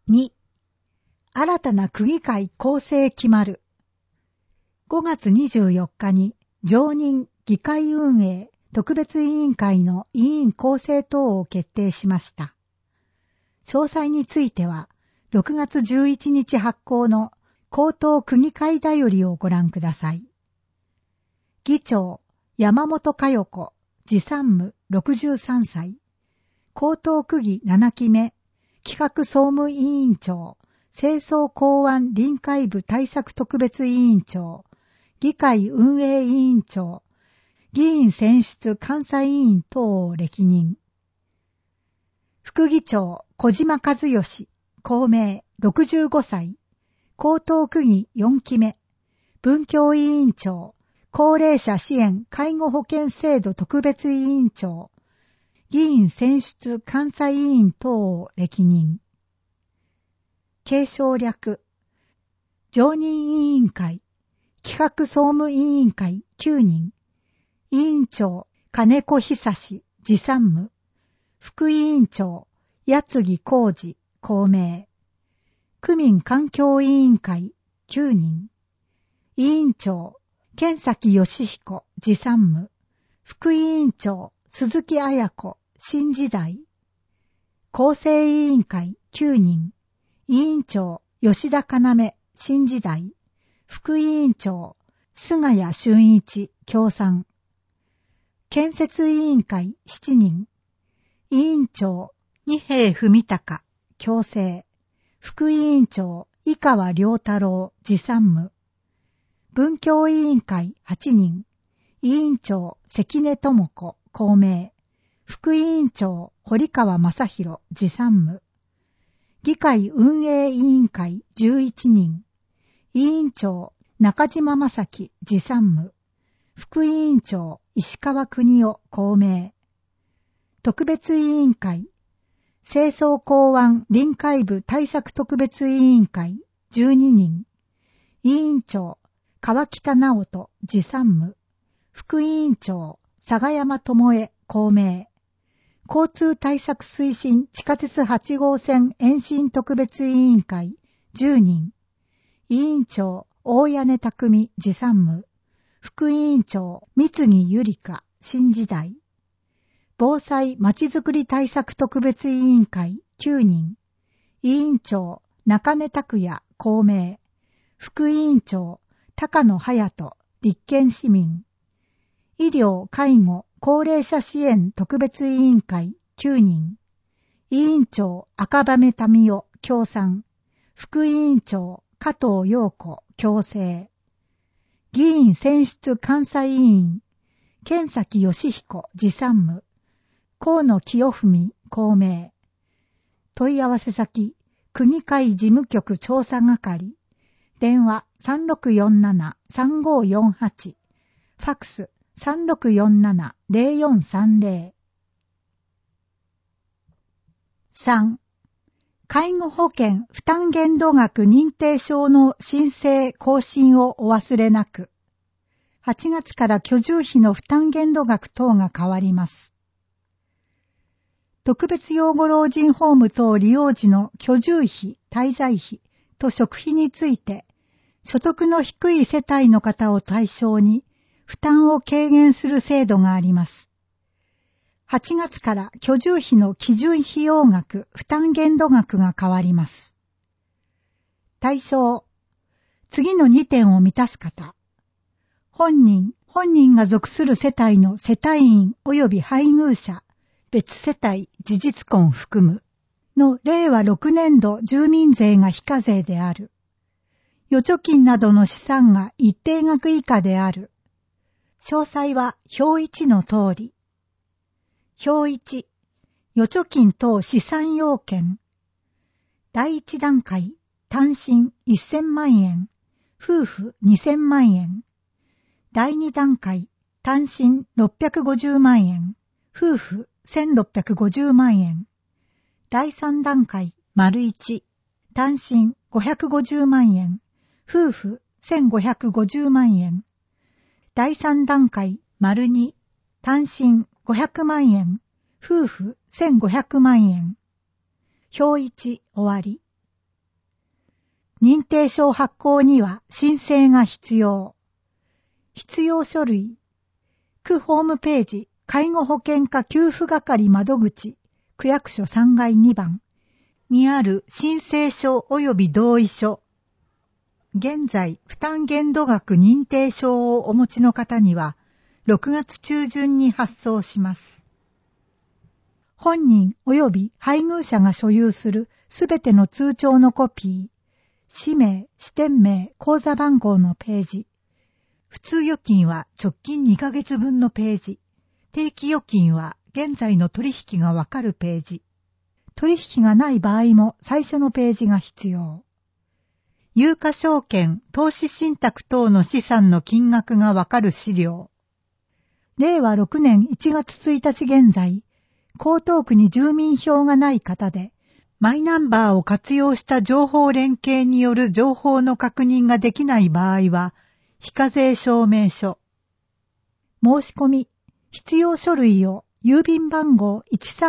2、新たな区議会構成決まる。5月24日に常任議会運営特別委員会の委員構成等を決定しました。詳細については、6月11日発行の江東区議会だよりをご覧ください。議長、山本佳代子、次参務63歳。江東区議7期目、企画総務委員長、清掃公安臨海部対策特別委員長、議会運営委員長、議員選出監査委員等を歴任。副議長、小島和義、公明65歳。江東区議4期目、文教委員長、高齢者支援介護保険制度特別委員長、議員選出監査委員等を歴任。継承略、常任委員会、企画総務委員会9人、委員長、金子久志、次参務、副委員長、矢継浩二、公明、区民環境委員会9人、委員長、剣崎義彦、次参務、副委員長、鈴木彩子、新時代、構成委員会9人、委員長、吉田要、新時代、副委員長、菅谷俊一、共産、建設委員会7人、委員長、二瓶文隆、共生、副委員長、井川良太郎、次参務、文教委員会8人、委員長、関根智子、公明、副委員長、堀川正宏、次参務、議会運営委員会11人、委員長、中島正樹、次参務、副委員長、石川邦夫、公明、特別委員会、清掃公安臨海部対策特別委員会12人、委員長、川北直人、次参務、副委員長、佐賀山智恵、公明、交通対策推進地下鉄8号線延伸特別委員会10人、委員長、大屋根匠、次参務、副委員長、三木ゆりか、新時代、防災まちづくり対策特別委員会9人、委員長、中根拓也、公明、副委員長、高野隼人、立憲市民、医療・介護・高齢者支援特別委員会9人、委員長、赤羽民夫、共産、副委員長、加藤陽子、共生、議員選出監査委員、剣崎義彦、次参務、河野清文、公明、問い合わせ先、区議会事務局調査係、電話3647-3548、ファックス3647-0430。3. 介護保険負担限度額認定証の申請更新をお忘れなく。8月から居住費の負担限度額等が変わります。特別養護老人ホーム等利用時の居住費、滞在費と食費について、所得の低い世帯の方を対象に負担を軽減する制度があります。8月から居住費の基準費用額、負担限度額が変わります。対象、次の2点を満たす方。本人が属する世帯の世帯員及び配偶者、別世帯事実婚含むの令和6年度住民税が非課税である。預貯金などの資産が一定額以下である。詳細は表1の通り。表1、預貯金等資産要件。第1段階、単身1000万円、夫婦2000万円。第2段階、単身650万円、夫婦1650万円。第3段階、丸1、単身550万円、夫婦1550万円。第3段階、丸2、単身500万円、夫婦1500万円。表1終わり。 認定証発行には申請が必要。必要書類。区ホームページ、介護保険課給付係窓口、区役所3階2番にある申請書及び同意書。現在、負担限度額認定証をお持ちの方には、6月中旬に発送します。本人及び配偶者が所有するすべての通帳のコピー、氏名、支店名、口座番号のページ、普通預金は直近2ヶ月分のページ、定期預金は現在の取引がわかるページ、取引がない場合も最初のページが必要。有価証券、投資信託等の資産の金額がわかる資料。令和6年1月1日現在、江東区に住民票がない方で、マイナンバーを活用した情報連携による情報の確認ができない場合は、非課税証明書。申し込み、必要書類を郵便番号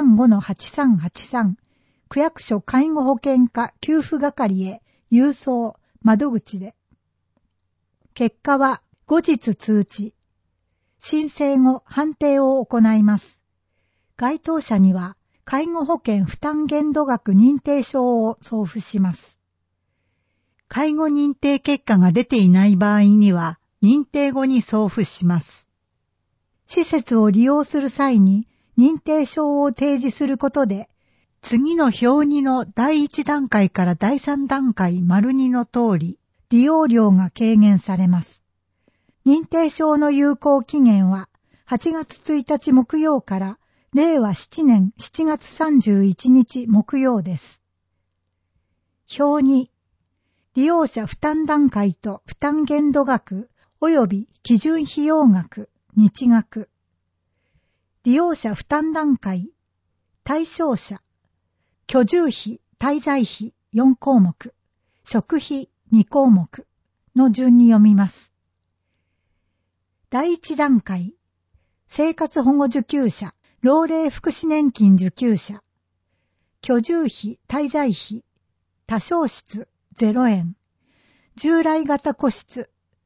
135-8383 区役所介護保険課給付係へ郵送窓口で。結果は後日通知。申請後判定を行います。該当者には介護保険負担限度額認定証を送付します。介護認定結果が出ていない場合には認定後に送付します。施設を利用する際に認定証を提示することで、次の表2の第1段階から第3段階 ② の通り、利用料が軽減されます。認定証の有効期限は8月1日木曜から令和7年7月31日木曜です。表2、利用者負担段階と負担限度額及び基準費用額、日額。利用者負担段階、対象者、居住費、滞在費4項目、食費2項目の順に読みます。第1段階、生活保護受給者、老齢福祉年金受給者、居住費、滞在費、多床室0円、従来型個室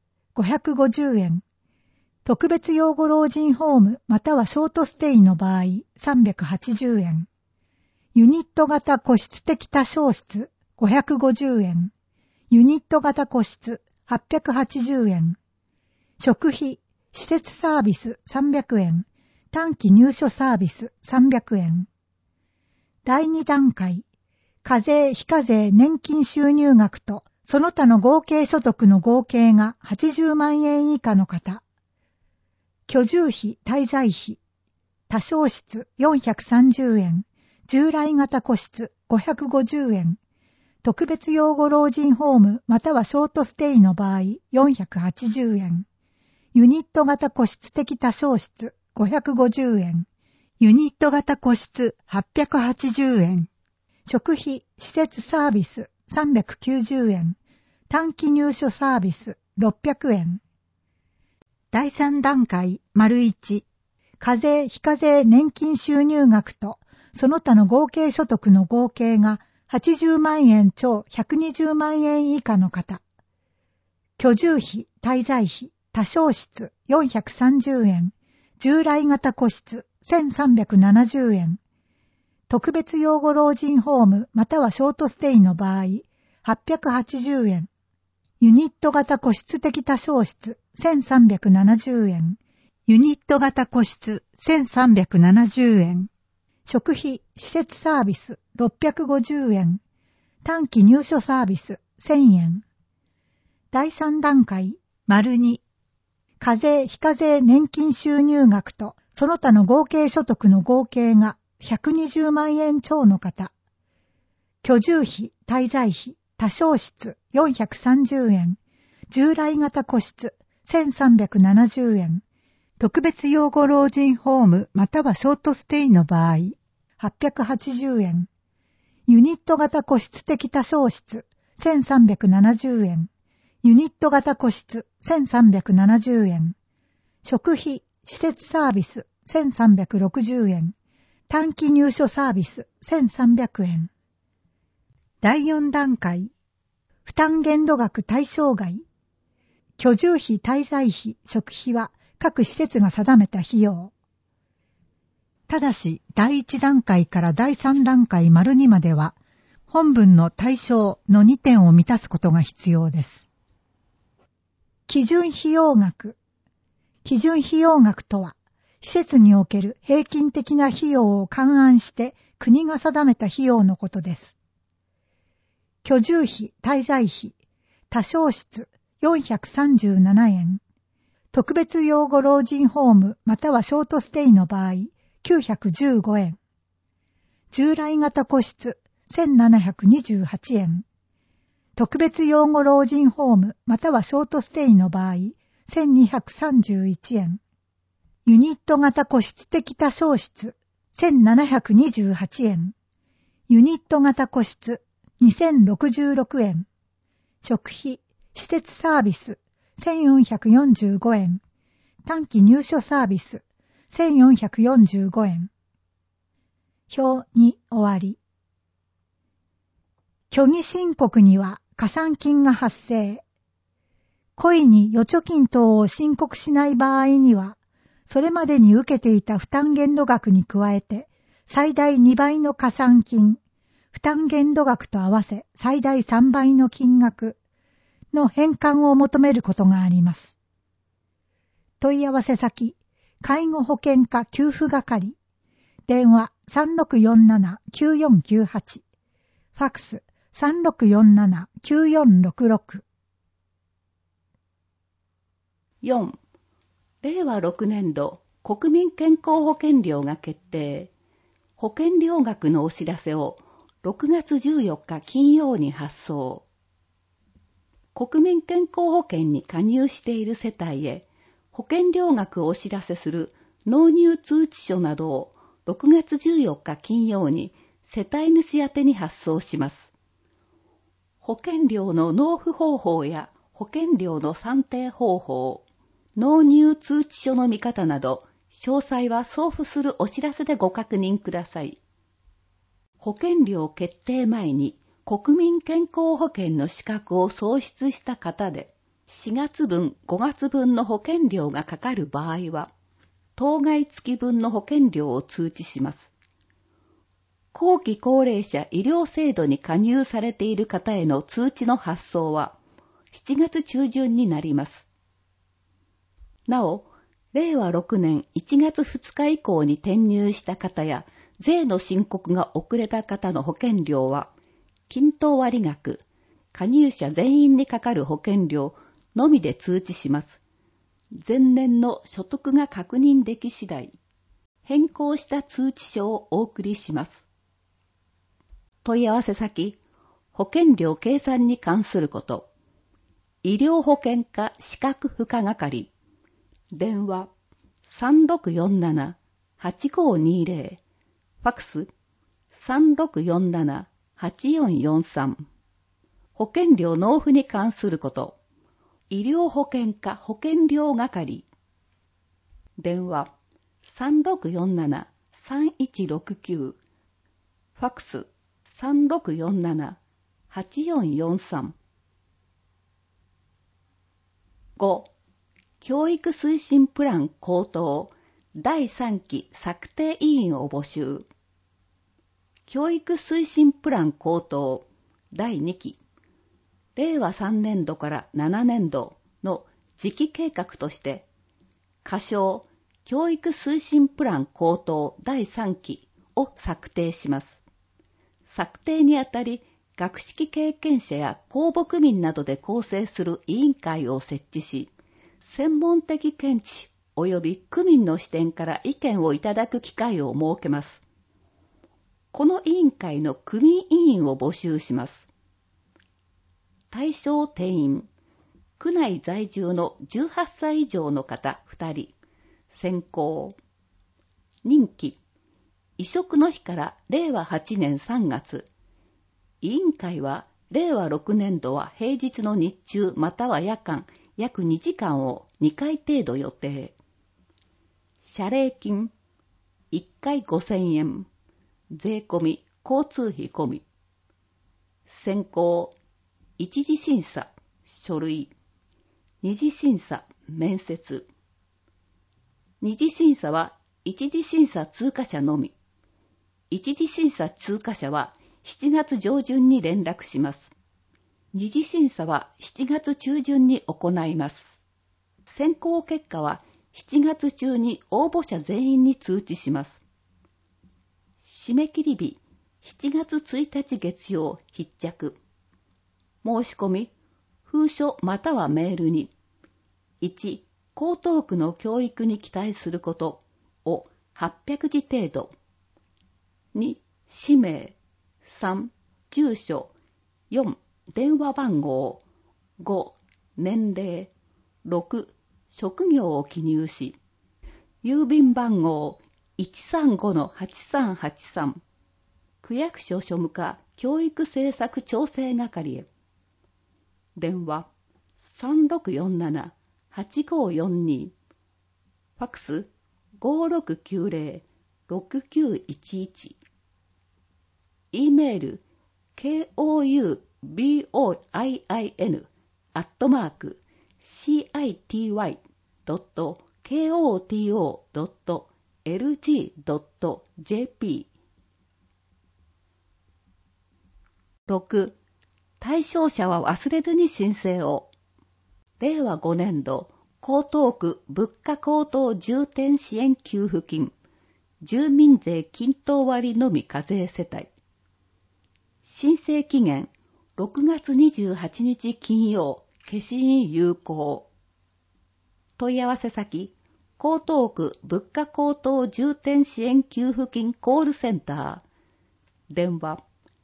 550円、特別養護老人ホームまたはショートステイの場合380円、ユニット型個室的多床室550円、ユニット型個室880円、食費、施設サービス300円、短期入所サービス300円。第2段階、課税・非課税年金収入額とその他の合計所得の合計が80万円以下の方。居住費・滞在費、多床室430円、従来型個室550円、特別養護老人ホームまたはショートステイの場合480円、ユニット型個室的多床室550円、ユニット型個室880円、食費・施設サービス390円、短期入所サービス600円。第3段階 ①、課税・非課税年金収入額とその他の合計所得の合計が80万円超120万円以下の方。居住費・滞在費、多床室430円、従来型個室1370円、特別養護老人ホームまたはショートステイの場合880円、ユニット型個室的多床室1370円、ユニット型個室1370円、食費・施設サービス650円、短期入所サービス1000円。第3段階 ②、課税・非課税年金収入額とその他の合計所得の合計が120万円超の方。居住費・滞在費、多床室430円、従来型個室1370円、特別養護老人ホームまたはショートステイの場合880円、ユニット型個室的多床室1370円、ユニット型個室1370円、食費・施設サービス1360円、短期入所サービス1300円。第4段階、 負担限度額対象外、居住費、滞在費、食費は各施設が定めた費用。ただし、第1段階から第3段階 ② までは、本文の対象の2点を満たすことが必要です。基準費用額。基準費用額とは、施設における平均的な費用を勘案して国が定めた費用のことです。居住費、滞在費、多床室437円、特別養護老人ホームまたはショートステイの場合915円、従来型個室1728円、特別養護老人ホームまたはショートステイの場合1231円、ユニット型個室的多床室1728円、ユニット型個室2066円、食費、施設サービス1445円、短期入所サービス1445円。表2終わり。虚偽申告には加算金が発生。故意に預貯金等を申告しない場合には、それまでに受けていた負担限度額に加えて、最大2倍の加算金、負担限度額と合わせ最大3倍の金額の返還を求めることがあります。問い合わせ先、介護保険課給付係、電話3647-9498、ファクス3647-9466。 4. 令和6年度国民健康保険料が決定。保険料額のお知らせを6月14日金曜に発送。国民健康保険に加入している世帯へ保険料額をお知らせする納入通知書などを6月14日金曜に世帯主宛てに発送します。保険料の納付方法や保険料の算定方法、納入通知書の見方など、詳細は送付するお知らせでご確認ください。保険料決定前に国民健康保険の資格を喪失した方で、4月分、5月分の保険料がかかる場合は、当該月分の保険料を通知します。後期高齢者医療制度に加入されている方への通知の発送は、7月中旬になります。なお、令和6年1月2日以降に転入した方や、税の申告が遅れた方の保険料は、均等割額、加入者全員にかかる保険料のみで通知します。前年の所得が確認でき次第、変更した通知書をお送りします。問い合わせ先、保険料計算に関すること、医療保険課資格付加係、電話3647-8520、ファクス3647-8443。保険料納付に関すること、医療保険課保険料係。電話3647-3169。ファクス3647-8443。5. 教育推進プラン公答第3期策定委員を募集。教育推進プラン公答第2期令和3年度から7年度の次期計画として、仮称教育推進プラン公答第3期を策定します。策定にあたり、学識経験者や公牧民などで構成する委員会を設置し、専門的見地及び区民の視点から意見をいただく機会を設けます。この委員会の区民委員を募集します。対象定員、区内在住の18歳以上の方2人、選考、任期、移植の日から令和8年3月、委員会は令和6年度は平日の日中または夜間約2時間を2回程度予定。謝礼金、1回5000円、税込み、交通費込み。選考、 一次審査、書類。二次審査、面接。二次審査は一次審査通過者のみ。一次審査通過者は7月上旬に連絡します。二次審査は7月中旬に行います。選考結果は7月中に応募者全員に通知します。締め切り日、7月1日月曜必着。申し込み、封書またはメールに。1、江東区の教育に期待することを800字程度。2、氏名。3、住所。4、電話番号。5、年齢。6、職業を記入し、郵便番号 135-8383、区役所庶務課教育政策調整係へ。電話 3647-8542、ファックス 5690-6911、E メール kouboi@city.koto.lg.jp。 6. 対象者は忘れずに申請を。令和5年度江東区物価高騰重点支援給付金、住民税均等割のみ課税世帯。申請期限6月28日金曜、消印有効。問い合わせ先、江東区物価高騰重点支援給付金コールセンター。電話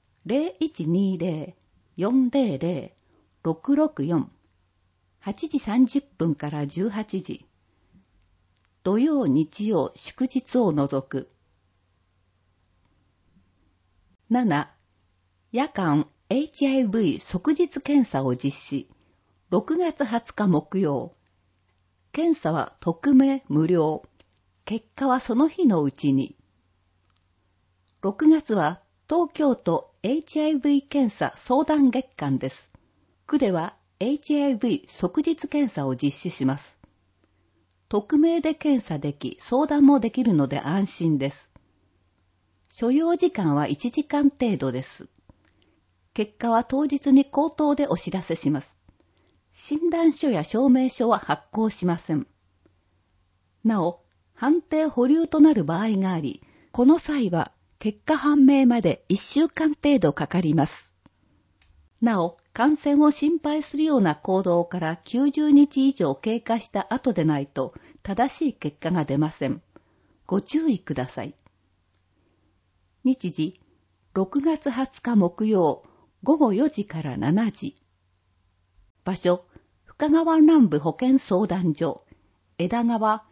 0120-400-664、8時30分から18時。土曜日曜祝日を除く。7. 夜間 HIV 即日検査を実施。6月20日木曜。検査は匿名無料。結果はその日のうちに。6月は東京都 HIV 検査相談月間です。区では HIV 即日検査を実施します。匿名で検査でき、相談もできるので安心です。所要時間は1時間程度です。結果は当日に口頭でお知らせします。診断書や証明書は発行しません。なお、判定保留となる場合があり、この際は結果判明まで1週間程度かかります。なお、感染を心配するような行動から90日以上経過した後でないと正しい結果が出ません。ご注意ください。日時、6月20日木曜、午後4時から7時。場所、深川南部保健相談所、枝川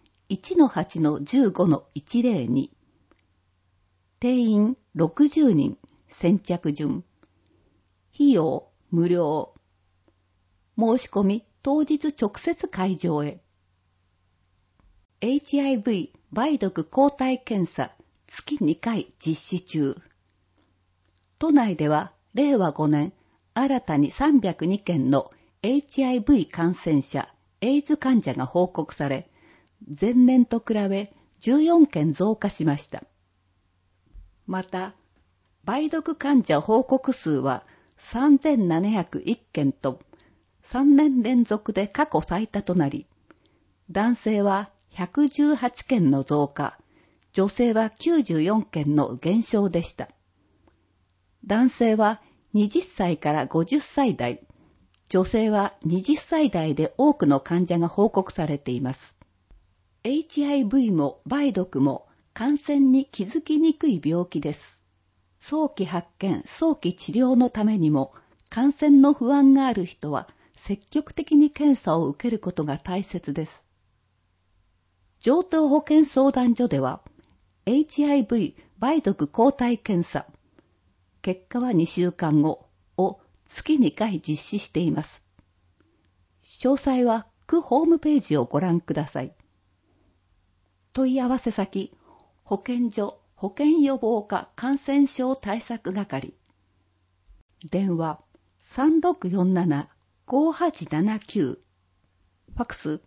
1-8-15-102。定員60人、先着順。費用無料。申し込み当日直接会場へ。HIV 梅毒抗体検査月2回実施中。都内では令和5年新たに302件の HIV 感染者、エイズ患者が報告され、前年と比べ14件増加しました。また、梅毒患者報告数は3701件と3年連続で過去最多となり、男性は118件の増加、女性は94件の減少でした。男性は20歳から50歳代、女性は20歳代で多くの患者が報告されています。HIV も梅毒も感染に気づきにくい病気です。早期発見、早期治療のためにも、感染の不安がある人は積極的に検査を受けることが大切です。城東保健相談所では、HIV 梅毒抗体検査、結果は2週間後を月2回実施しています。詳細は区ホームページをご覧ください。問い合わせ先、保健所保健予防課感染症対策係。電話 3647-5879。ファクス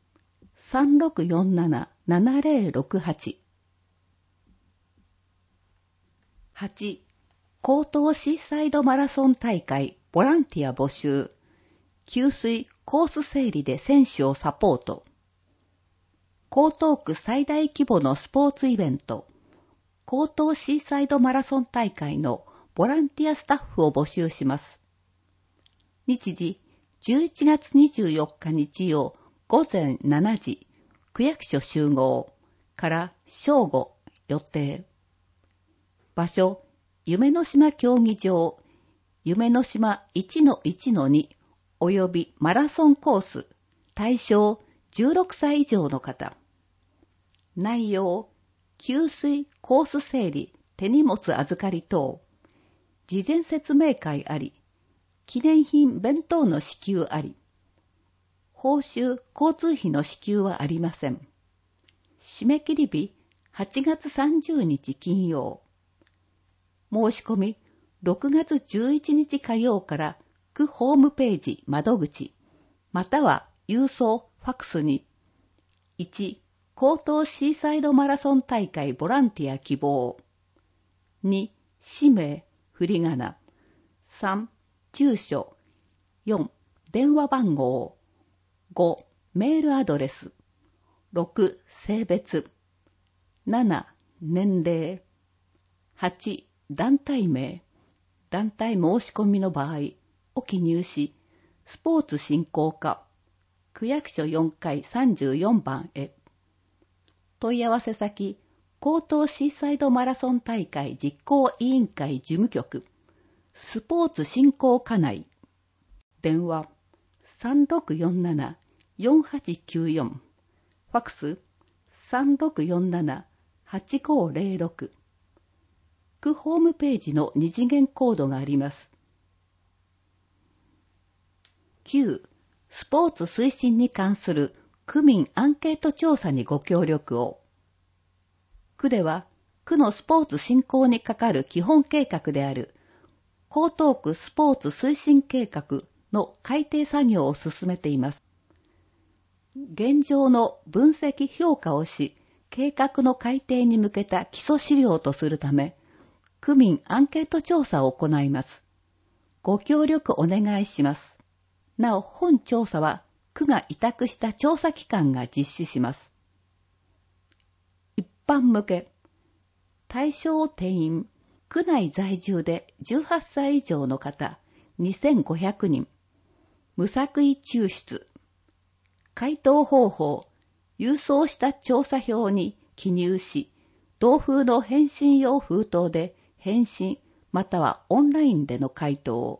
3647-7068。8. 江東シーサイドマラソン大会ボランティア募集。給水コース整理で選手をサポート。江東区最大規模のスポーツイベント、江東シーサイドマラソン大会のボランティアスタッフを募集します。日時、11月24日日曜午前7時、区役所集合から正午予定。場所、夢の島競技場、夢の島 1-1-2 およびマラソンコース、対象16歳以上の方。内容、給水、コース整理、手荷物預かり等。事前説明会あり。記念品弁当の支給あり。報酬、交通費の支給はありません。締め切り日、8月30日金曜。申し込み、6月11日火曜から区ホームページ窓口、または郵送ファクスに、1、江東シーサイドマラソン大会ボランティア希望。2、氏名、振り仮名。3、住所。4、電話番号。5、メールアドレス。6、性別。7、年齢。8、団体名。団体申し込みの場合を記入し、スポーツ振興課、区役所4階34番へ。問い合わせ先、江東シーサイドマラソン大会実行委員会事務局、スポーツ振興課内。電話、3647-4894。ファクス、3647-8506。区ホームページの二次元コードがあります。9. スポーツ推進に関する区民アンケート調査にご協力を。区では、区のスポーツ振興にかかる基本計画である、江東区スポーツ推進計画の改定作業を進めています。現状の分析評価をし、計画の改定に向けた基礎資料とするため、区民アンケート調査を行います。ご協力お願いします。なお、本調査は区が委託した調査機関が実施します。一般向け、対象定員、区内在住で18歳以上の方2500人、無作為抽出、回答方法、郵送した調査票に記入し、同封の返信用封筒で返信またはオンラインでの回答を。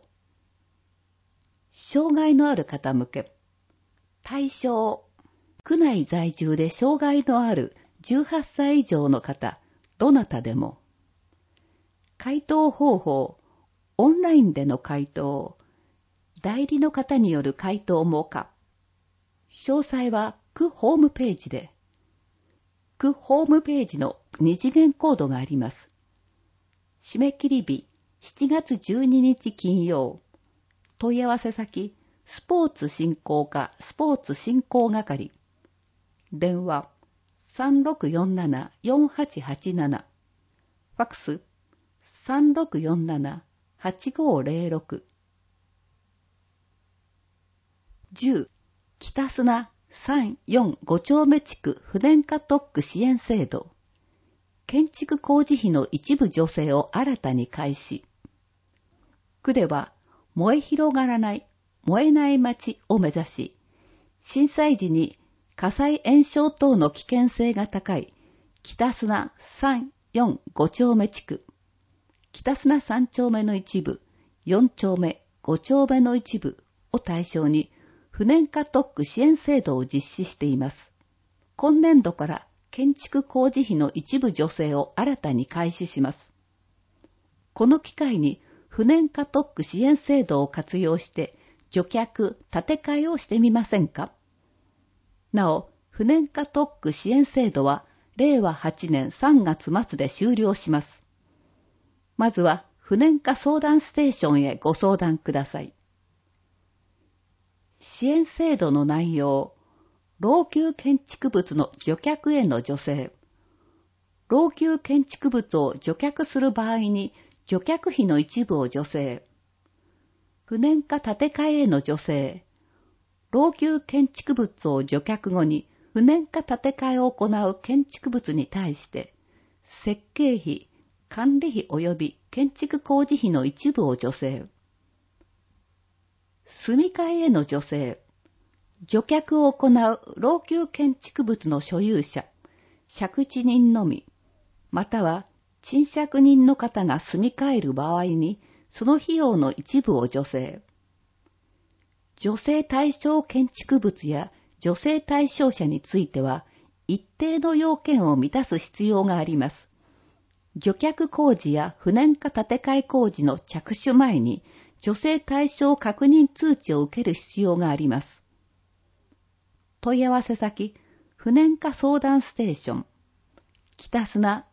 障害のある方向け。対象。区内在住で障害のある18歳以上の方、どなたでも。回答方法。オンラインでの回答。代理の方による回答も可。詳細は区ホームページで。区ホームページの二次元コードがあります。締め切り日、7月12日金曜。問い合わせ先、スポーツ振興課スポーツ振興係。電話、3647-4887。ファクス、3647-8506。10. 北砂3、4、5丁目地区不燃化特区支援制度。建築工事費の一部助成を新たに開始。区では、燃え広がらない、燃えない町を目指し、震災時に火災延焼等の危険性が高い北砂3、4、5丁目地区、北砂3丁目の一部、4丁目、5丁目の一部を対象に不燃化特区支援制度を実施しています。今年度から建築工事費の一部助成を新たに開始します。この機会に不燃化特区支援制度を活用して除却・建て替えをしてみませんか？なお、不燃化特区支援制度は令和8年3月末で終了します。まずは不燃化相談ステーションへご相談ください。 支援制度の内容、老朽建築物の除却への助成、老朽建築物を除却する場合に除却費の一部を助成、不燃化建て替えへの助成、老朽建築物を除却後に不燃化建て替えを行う建築物に対して設計費、管理費及び建築工事費の一部を助成、住み替えへの助成、除却を行う老朽建築物の所有者、借地人のみ、または賃借人の方が住み替える場合に、その費用の一部を助成。助成対象建築物や助成対象者については、一定の要件を満たす必要があります。除却工事や不燃化建て替え工事の着手前に、助成対象確認通知を受ける必要があります。問い合わせ先、不燃化相談ステーション、北砂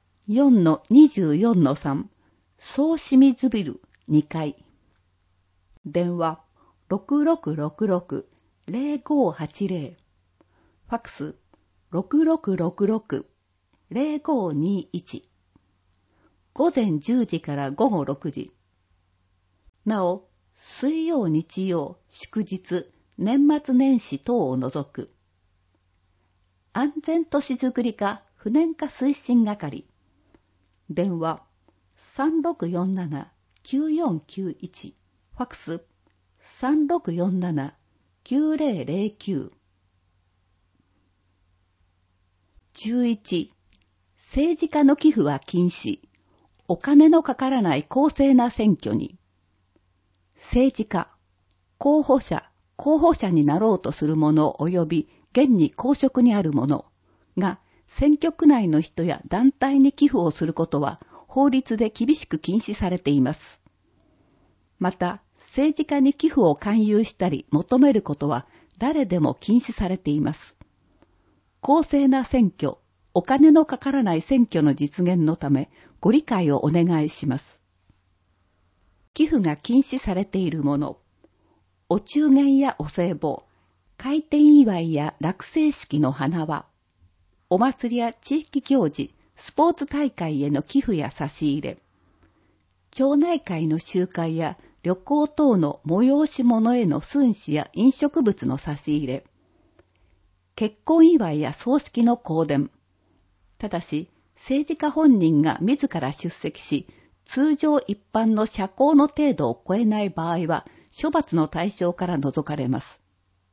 4-24-3、総清水ビル2階。電話、6666-0580。ファクス、6666-0521。午前10時から午後6時。なお、水曜日曜、祝日、年末年始等を除く。安全都市づくり課不燃化推進係。電話、3647-9491。ファクス、3647-9009。11. 政治家の寄付は禁止。お金のかからない公正な選挙に。政治家、候補者になろうとする者及び現に公職にある者が選挙区内の人や団体に寄付をすることは法律で厳しく禁止されています。また、政治家に寄付を勧誘したり求めることは誰でも禁止されています。公正な選挙、お金のかからない選挙の実現のためご理解をお願いします。寄付が禁止されているもの、お中元やお歳暮、開店祝いや落成式の花輪、お祭りや地域行事、スポーツ大会への寄付や差し入れ、町内会の集会や旅行等の催し物への寸志や飲食物の差し入れ、結婚祝いや葬式の香典、ただし政治家本人が自ら出席し、通常一般の社交の程度を超えない場合は処罰の対象から除かれます。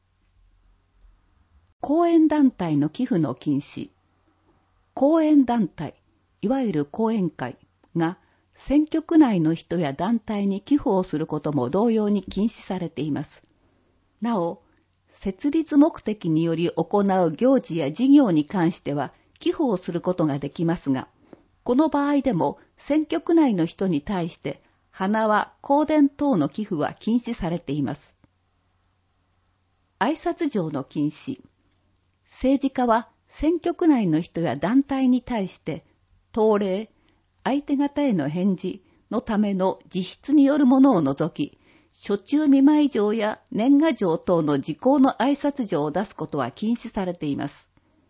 後援団体の寄付の禁止。後援団体、いわゆる後援会が選挙区内の人や団体に寄付をすることも同様に禁止されています。なお、設立目的により行う行事や事業に関しては寄付をすることができますが、この場合でも選挙区内の人に対して花輪、香典等の寄付は禁止されています。挨拶状の禁止。政治家は選挙区内の人や団体に対して答礼、相手方への返事のための実質によるものを除き、初中見舞い状や年賀状等の時効の挨拶状を出すことは禁止されています。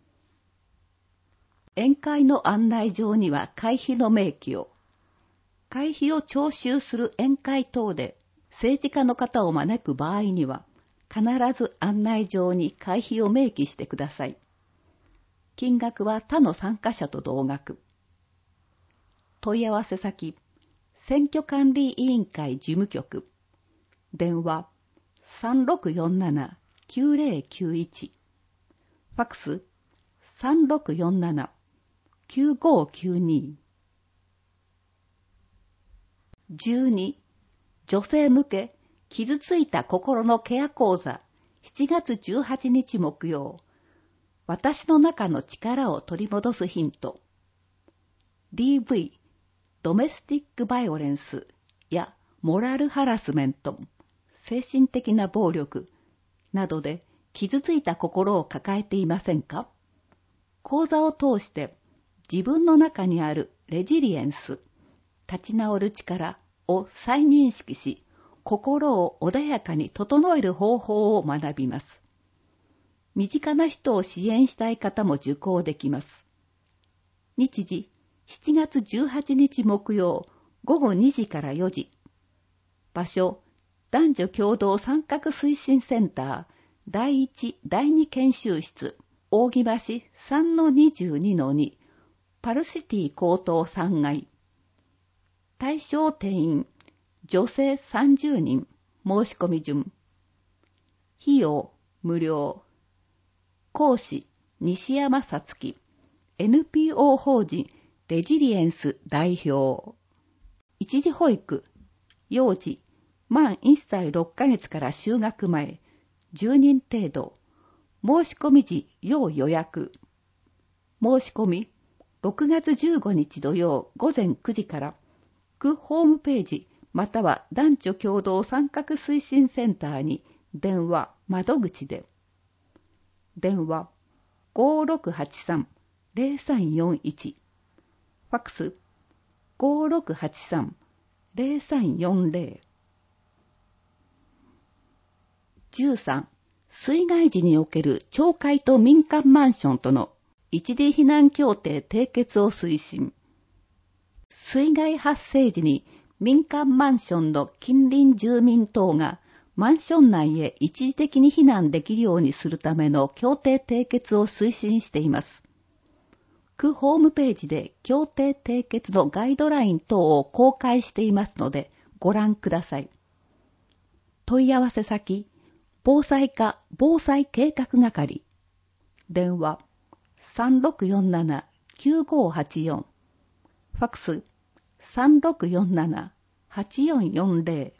宴会の案内状には会費の明記を、会費を徴収する宴会等で政治家の方を招く場合には、必ず案内状に会費を明記してください。金額は他の参加者と同額。問い合わせ先、選挙管理委員会事務局。電話、3647-9091。ファクス、3647-9592。12. 女性向け傷ついた心のケア講座7月18日木曜。私の中の力を取り戻すヒント。DV、ドメスティックバイオレンスやモラルハラスメント、精神的な暴力などで傷ついた心を抱えていませんか？講座を通して自分の中にあるレジリエンス、立ち直る力を再認識し、 心を穏やかに整える方法を学びます。身近な人を支援したい方も受講できます。日時、7月18日木曜午後2時から4時。場所、男女共同参画推進センター第1、第2研修室、扇橋 3-22-2、パルシティ高等3階。対象定員、女性30人、申し込み順。費用、無料。講師、西山さつき、NPO 法人レジリエンス代表。一時保育、幼児、満1歳6ヶ月から就学前、10人程度。申し込み時、要予約。申し込み、6月15日土曜午前9時から、区ホームページまたは男女共同参画推進センターに電話・窓口で。電話 5683-0341。ファックス 5683-0340。13. 水害時における町会と民間マンションとの一時避難協定締結を推進。水害発生時に民間マンションの近隣住民等がマンション内へ一時的に避難できるようにするための協定締結を推進しています。区ホームページで協定締結のガイドライン等を公開していますのでご覧ください。問い合わせ先、防災課防災計画係。電話 3647-9584。ファックス 3647-8440。